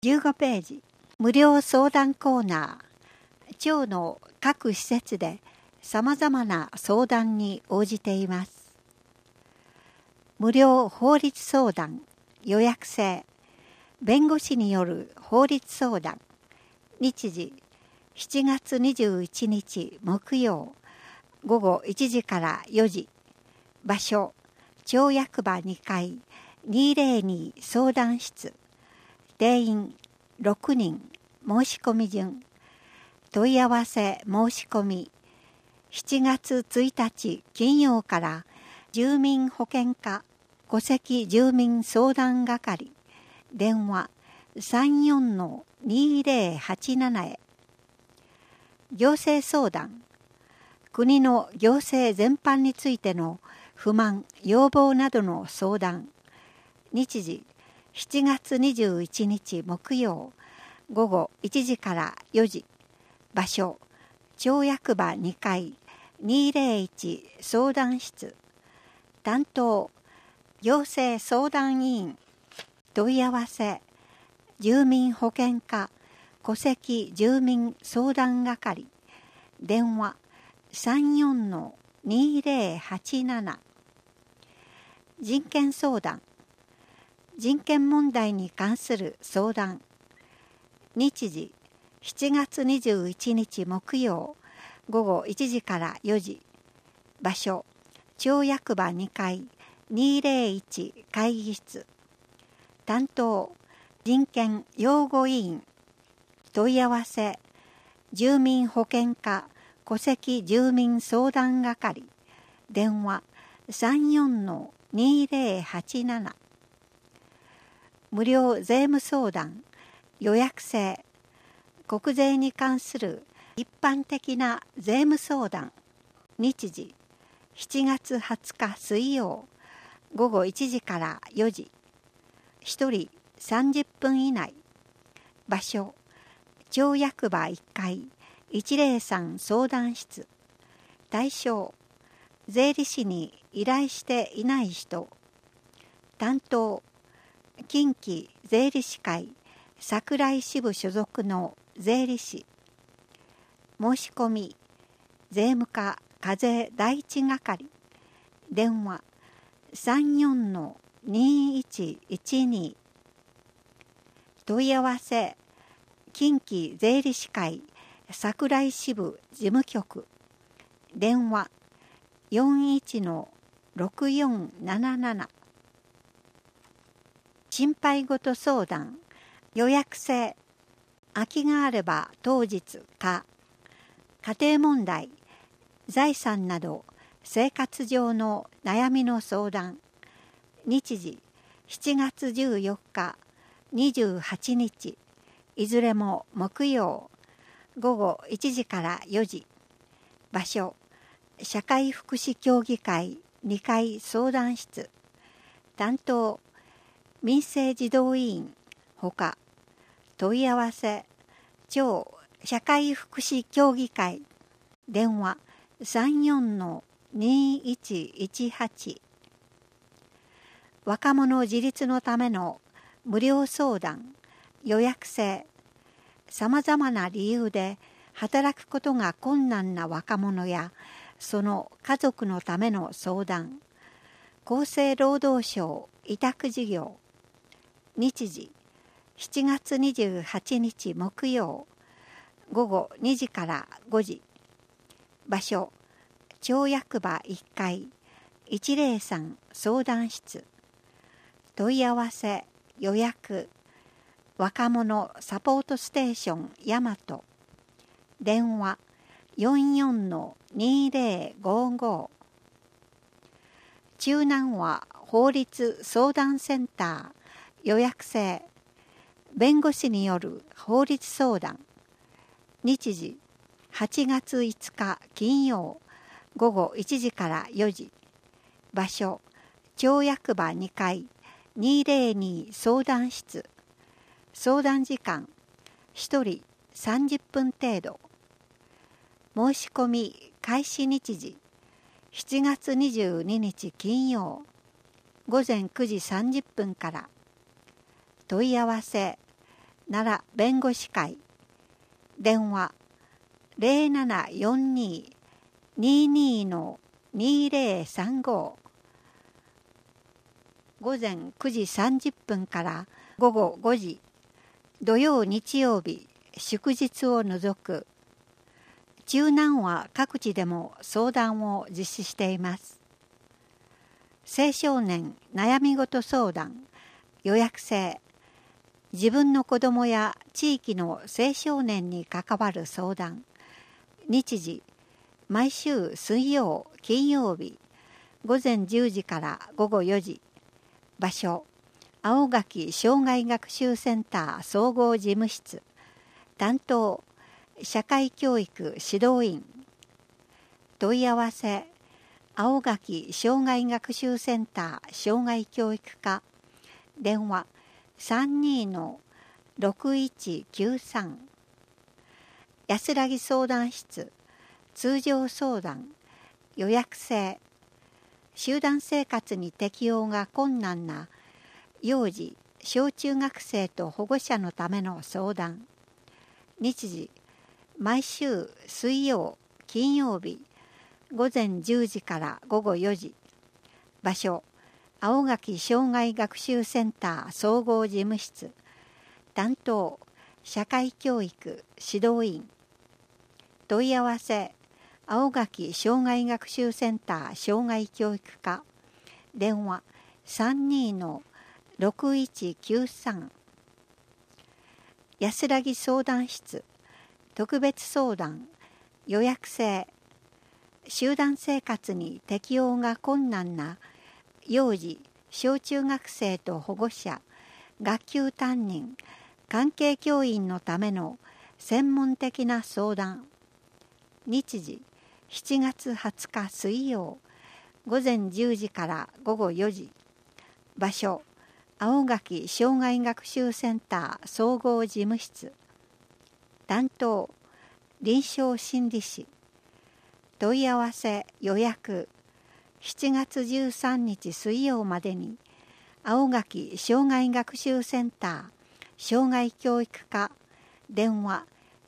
15ページ、無料相談コーナー。町の各施設でさまざまな相談に応じています。無料法律相談、予約制、弁護士による法律相談。日時、7月21日木曜、午後1時から4時。場所、町役場2階202相談室。定員6人、申し込み順。問い合わせ申し込み。7月1日金曜から住民保険課戸籍住民相談係電話 34-2087 へ。行政相談。国の行政全般についての不満、要望などの相談。日時、7月21日木曜、午後1時から4時。場所、町役場2階201相談室。担当、行政相談委員。問い合わせ、住民保険課戸籍住民相談係。電話 34-2087。人権相談。人権問題に関する相談。日時、7月21日木曜、午後1時から4時。場所、町役場2階201会議室。担当、人権擁護委員。問い合わせ、住民保険課戸籍住民相談係。電話 34-2087。無料税務相談、予約制。国税に関する一般的な税務相談。日時、7月20日水曜、午後1時から4時。1人30分以内。場所、町役場1階103相談室。対象、税理士に依頼していない人。担当、近畿税理士会桜井支部所属の税理士。申し込み、税務課課税第一係。電話 34-2112。問い合わせ、近畿税理士会桜井支部事務局。電話 41-6477。心配事相談、予約制。空きがあれば当日か。家庭問題、財産など生活上の悩みの相談。日時、7月14日、28日。いずれも木曜、午後1時から4時。場所、社会福祉協議会2階相談室。担当、民生児童委員ほか。問い合わせ、町社会福祉協議会。電話 34-2118。若者自立のための無料相談、予約制。さまざまな理由で働くことが困難な若者やその家族のための相談。厚生労働省委託事業。日時、7月28日木曜、午後2時から5時。場所、町役場1階103相談室。問い合わせ、予約、若者サポートステーション大和。電話 44-2055。中南和法律相談センター。予約制。弁護士による法律相談。日時、8月5日金曜、午後1時から4時。場所、町役場2階202相談室。相談時間、1人30分程度。申し込み開始日時、7月22日金曜、午前9時30分から。問い合わせ奈良弁護士会電話 0742-22-2035 午前9時30分から午後5時土曜日曜日祝日を除く中南は各地でも相談を実施しています。青少年悩み事相談予約制自分の子どもや地域の青少年に関わる相談日時毎週水曜金曜日午前10時から午後4時場所青垣障害学習センター総合事務室担当社会教育指導員問い合わせ青垣障害学習センター障害教育課電話 32-6193 安らぎ相談室通常相談予約制集団生活に適応が困難な幼児小中学生と保護者のための相談日時毎週水曜金曜日午前10時から午後4時場所青垣障害学習センター総合事務室担当社会教育指導員問い合わせ青垣障害学習センター障害教育課電話 32-6193 安らぎ相談室特別相談予約制集団生活に適応が困難な幼児小中学生と保護者学級担任関係教員のための専門的な相談日時7月20日水曜午前10時から午後4時場所青垣障害学習センター総合事務室担当臨床心理士問い合わせ予約7月13日水曜までに青垣障害学習センター障害教育課電話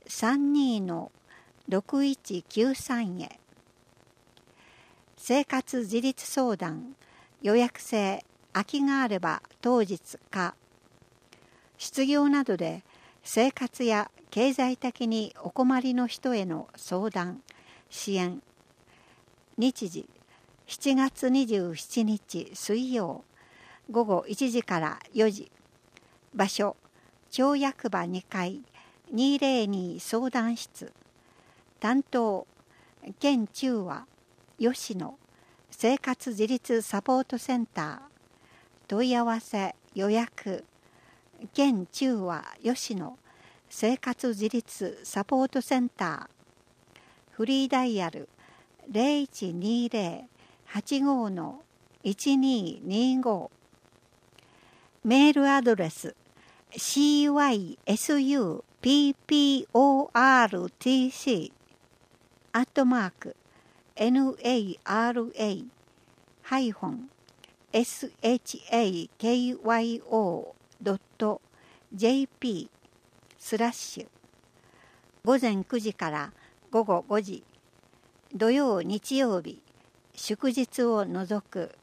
32-6193 へ生活自立相談予約制空きがあれば当日か失業などで生活や経済的にお困りの人への相談支援日時7月27日水曜午後1時から4時場所町役場2階202相談室担当県中和吉野生活自立サポートセンター問い合わせ予約県中和吉野生活自立サポートセンターフリーダイヤル 0120-85-1225 メールアドレス cyuip.nara-shakyo.jp 午前9時から午後5時土曜日曜日祝日を除く